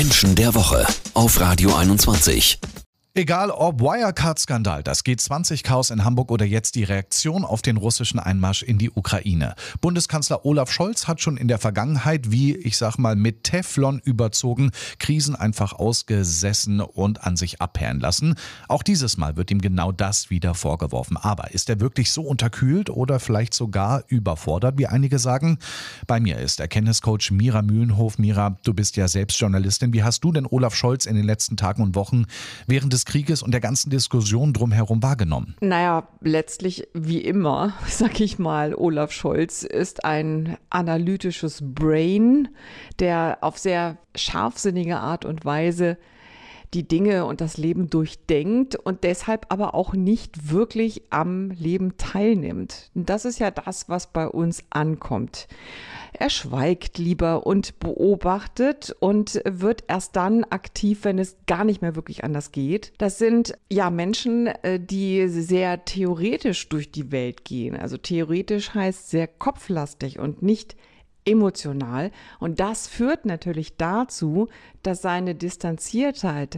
Menschen der Woche auf Radio 21. Egal ob Wirecard-Skandal, das G20-Chaos in Hamburg oder jetzt die Reaktion auf den russischen Einmarsch in die Ukraine. Bundeskanzler Olaf Scholz hat schon in der Vergangenheit, wie ich sag mal, mit Teflon überzogen, Krisen einfach ausgesessen und an sich abperlen lassen. Auch dieses Mal wird ihm genau das wieder vorgeworfen. Aber ist er wirklich so unterkühlt oder vielleicht sogar überfordert, wie einige sagen? Bei mir ist Erkenntniscoach Mira Mühlenhof. Mira, du bist ja selbst Journalistin. Wie hast du denn Olaf Scholz in den letzten Tagen und Wochen während des Krieges und der ganzen Diskussion drumherum wahrgenommen? Naja, letztlich wie immer, sag ich mal, Olaf Scholz ist ein analytisches Brain, der auf sehr scharfsinnige Art und Weise die Dinge und das Leben durchdenkt und deshalb aber auch nicht wirklich am Leben teilnimmt. Das ist ja das, was bei uns ankommt. Er schweigt lieber und beobachtet und wird erst dann aktiv, wenn es gar nicht mehr wirklich anders geht. Das sind ja Menschen, die sehr theoretisch durch die Welt gehen. Also theoretisch heißt sehr kopflastig und nicht emotional. Und das führt natürlich dazu, dass seine Distanziertheit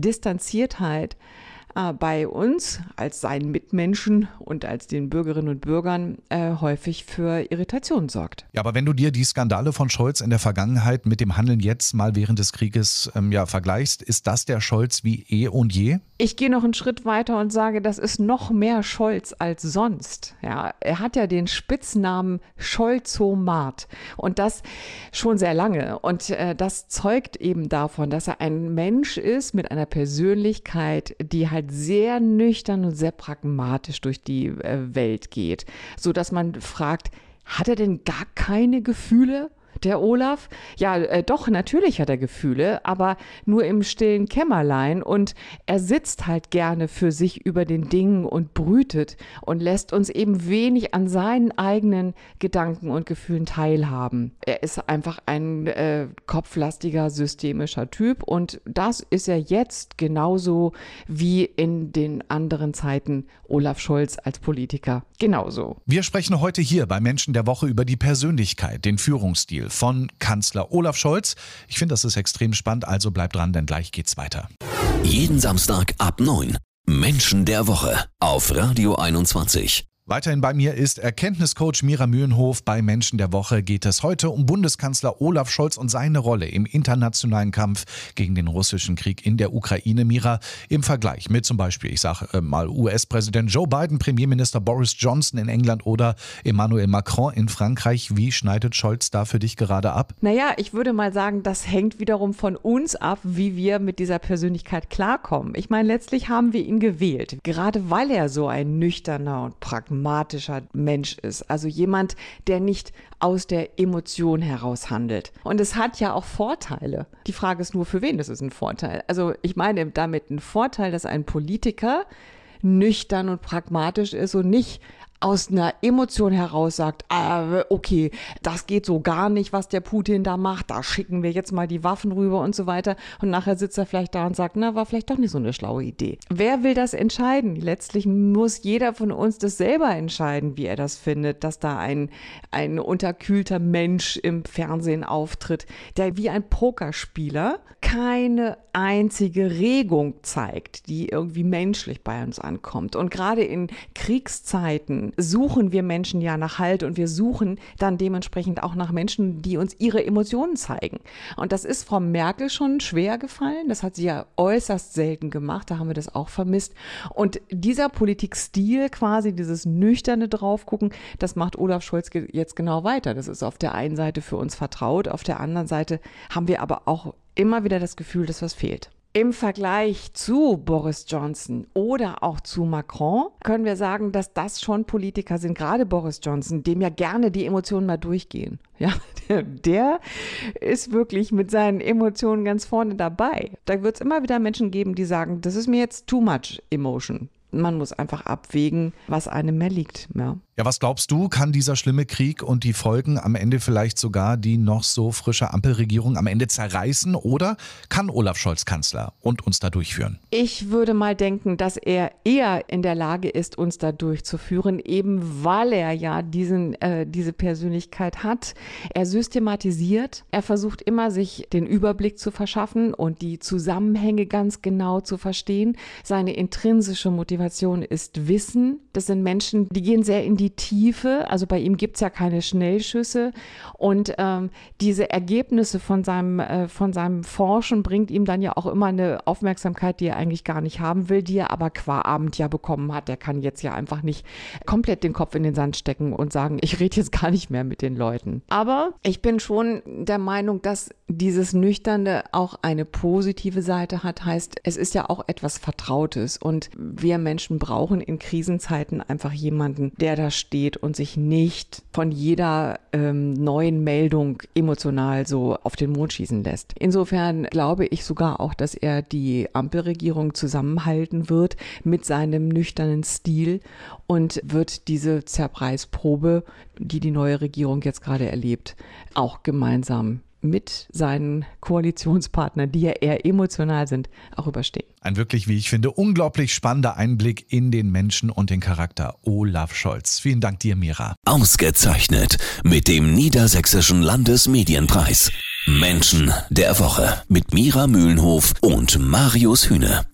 bei uns als seinen Mitmenschen und als den Bürgerinnen und Bürgern häufig für Irritation sorgt. Ja, aber wenn du dir die Skandale von Scholz in der Vergangenheit mit dem Handeln jetzt mal während des Krieges vergleichst, ist das der Scholz wie eh und je? Ich gehe noch einen Schritt weiter und sage, das ist noch mehr Scholz als sonst. Ja, er hat ja den Spitznamen Scholzomat und das schon sehr lange. Und das zeugt eben davon, dass er ein Mensch ist mit einer Persönlichkeit, die halt sehr nüchtern und sehr pragmatisch durch die Welt geht, so dass man fragt, hat er denn gar keine Gefühle? Der Olaf? Ja, doch, natürlich hat er Gefühle, aber nur im stillen Kämmerlein und er sitzt halt gerne für sich über den Dingen und brütet und lässt uns eben wenig an seinen eigenen Gedanken und Gefühlen teilhaben. Er ist einfach ein kopflastiger, systemischer Typ und das ist er jetzt genauso wie in den anderen Zeiten Olaf Scholz als Politiker. Genauso. Wir sprechen heute hier bei Menschen der Woche über die Persönlichkeit, den Führungsstil von Kanzler Olaf Scholz. Ich finde, das ist extrem spannend, also bleibt dran, denn gleich geht's weiter. Jeden Samstag ab 9. Menschen der Woche auf Radio 21. Weiterhin bei mir ist Erkenntniscoach Mira Mühlenhof. Bei Menschen der Woche geht es heute um Bundeskanzler Olaf Scholz und seine Rolle im internationalen Kampf gegen den russischen Krieg in der Ukraine. Mira, im Vergleich mit zum Beispiel, ich sage mal US-Präsident Joe Biden, Premierminister Boris Johnson in England oder Emmanuel Macron in Frankreich, wie schneidet Scholz da für dich gerade ab? Naja, ich würde mal sagen, das hängt wiederum von uns ab, wie wir mit dieser Persönlichkeit klarkommen. Ich meine, letztlich haben wir ihn gewählt, gerade weil er so ein nüchterner und pragmatischer Mensch ist. Also jemand, der nicht aus der Emotion heraus handelt. Und es hat ja auch Vorteile. Die Frage ist nur, für wen das ist ein Vorteil. Also ich meine damit einen Vorteil, dass ein Politiker nüchtern und pragmatisch ist und nicht aus einer Emotion heraus sagt, okay, das geht so gar nicht, was der Putin da macht, da schicken wir jetzt mal die Waffen rüber und so weiter. Und nachher sitzt er vielleicht da und sagt, na, war vielleicht doch nicht so eine schlaue Idee. Wer will das entscheiden? Letztlich muss jeder von uns das selber entscheiden, wie er das findet, dass da ein unterkühlter Mensch im Fernsehen auftritt, der wie ein Pokerspieler keine einzige Regung zeigt, die irgendwie menschlich bei uns ankommt. Und gerade in Kriegszeiten suchen wir Menschen ja nach Halt und wir suchen dann dementsprechend auch nach Menschen, die uns ihre Emotionen zeigen. Und das ist Frau Merkel schon schwer gefallen. Das hat sie ja äußerst selten gemacht. Da haben wir das auch vermisst. Und dieser Politikstil quasi, dieses nüchterne Draufgucken, das macht Olaf Scholz jetzt genau weiter. Das ist auf der einen Seite für uns vertraut, auf der anderen Seite haben wir aber auch immer wieder das Gefühl, dass was fehlt. Im Vergleich zu Boris Johnson oder auch zu Macron können wir sagen, dass das schon Politiker sind, gerade Boris Johnson, dem ja gerne die Emotionen mal durchgehen. Ja, der ist wirklich mit seinen Emotionen ganz vorne dabei. Da wird es immer wieder Menschen geben, die sagen, das ist mir jetzt too much emotion. Man muss einfach abwägen, was einem mehr liegt. Ja, was glaubst du, kann dieser schlimme Krieg und die Folgen am Ende vielleicht sogar die noch so frische Ampelregierung am Ende zerreißen, oder kann Olaf Scholz Kanzler und uns da durchführen? Ich würde mal denken, dass er eher in der Lage ist, uns da durchzuführen, eben weil er ja diese Persönlichkeit hat. Er systematisiert, er versucht immer, sich den Überblick zu verschaffen und die Zusammenhänge ganz genau zu verstehen. Seine intrinsische Motivation ist Wissen. Das sind Menschen, die gehen sehr in die Tiefe, also bei ihm gibt es ja keine Schnellschüsse, und diese Ergebnisse von seinem Forschen bringt ihm dann ja auch immer eine Aufmerksamkeit, die er eigentlich gar nicht haben will, die er aber qua Abend ja bekommen hat. Er kann jetzt ja einfach nicht komplett den Kopf in den Sand stecken und sagen, ich rede jetzt gar nicht mehr mit den Leuten. Aber ich bin schon der Meinung, dass dieses Nüchterne auch eine positive Seite hat, heißt, es ist ja auch etwas Vertrautes, und wir Menschen brauchen in Krisenzeiten einfach jemanden, der da steht und sich nicht von jeder neuen Meldung emotional so auf den Mond schießen lässt. Insofern glaube ich sogar auch, dass er die Ampelregierung zusammenhalten wird mit seinem nüchternen Stil und wird diese Zerreißprobe, die neue Regierung jetzt gerade erlebt, auch gemeinsam mit seinen Koalitionspartnern, die ja eher emotional sind, auch überstehen. Ein wirklich, wie ich finde, unglaublich spannender Einblick in den Menschen und den Charakter Olaf Scholz. Vielen Dank dir, Mira. Ausgezeichnet mit dem Niedersächsischen Landesmedienpreis. Menschen der Woche mit Mira Mühlenhof und Marius Hühne.